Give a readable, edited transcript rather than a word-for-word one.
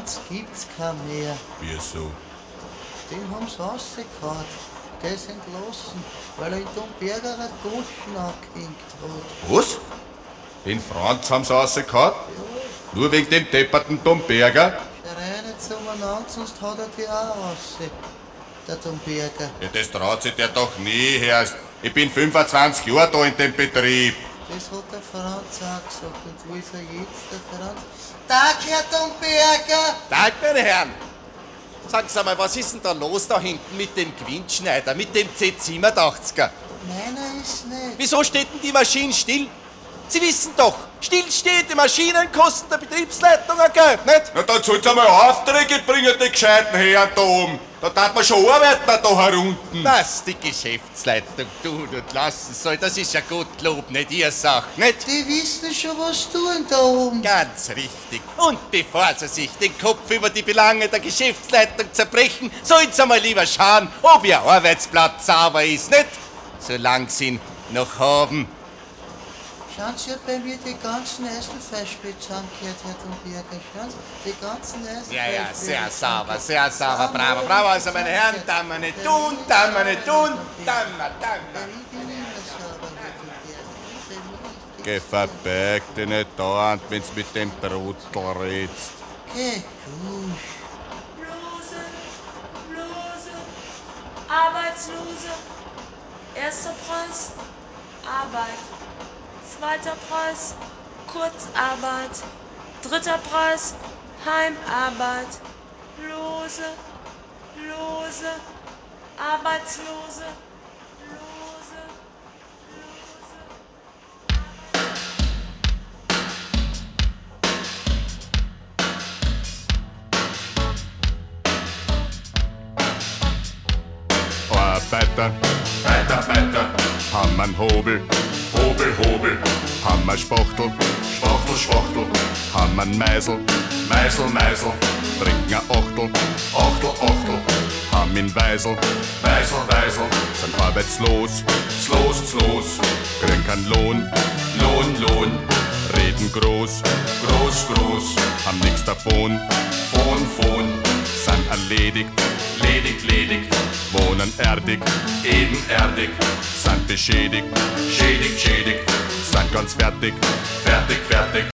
Franz gibt's kein mehr. Wieso? Den haben's rausgehauen. Der ist entlassen, weil er in Domberger eine Goschen angehängt hat. Was? Den Franz haben sie rausgehauen? Nur wegen dem depperten Domberger? Schrei nicht so umeinander, sonst haut er die auch raus, der Domberger. Ja, das traut sich der doch nie, Herr. Ich bin 25 Jahre da in dem Betrieb. Das hat der Franz auch gesagt. Und wo ist er jetzt, der Franz? Tag, Herr Domberger! Tag, meine Herren! Sagen Sie mal, was ist denn da los da hinten mit dem Gewindschneider, mit dem Z87er? Meiner ist nicht. Wieso steht denn die Maschine still? Sie wissen doch, stillstehende Maschinen kosten der Betriebsleitung ein Geld, nicht? Na, dann soll's einmal Aufträge bringen, die gescheiten Herren da oben. Da darf man schon arbeiten, da herunten. Was, die Geschäftsleitung tut und lassen soll, das ist ja Gottlob, nicht Ihre Sache, nicht? Die wissen schon, was tun da oben. Ganz richtig. Und bevor Sie sich den Kopf über die Belange der Geschäftsleitung zerbrechen, sollen Sie mal lieber schauen, ob Ihr Arbeitsplatz sauber ist, nicht? Solange Sie ihn noch haben. Schauen Sie, hat bei mir die ganzen Eiselfleischspitze angehört, Herr Domberger. Schauen Sie, die ganzen Eiselfleischspitze. Ja, sehr sauber, bravo, bravo. Also, meine Herren, dann wir nicht tun, dann wir nicht tun, dann wir. Ich bin immer sauber, Herr Domberger. Geh vorbei, dich nicht dauernd, wenn's mit dem Brutl redst. Geh gut. Lose, Arbeitslose. Erster Preis, Arbeit. Zweiter Preis, Kurzarbeit. Dritter Preis, Heimarbeit. Lose, Arbeitslose. Lose. Arbeiter, Arbeiter, haben einen Hobel, Hobel, haben einen Spachtel, Spachtel, haben einen Meisel, Meisel, trinken ein Achtel, Achtel, haben ihn Weisel, Weisel, sind arbeitslos, los, kriegen keinen Lohn, reden groß, haben nix davon, sind erledigt, ledig, wohnen erdig, eben erdig, sind beschädigt, schädigt, sind ganz fertig,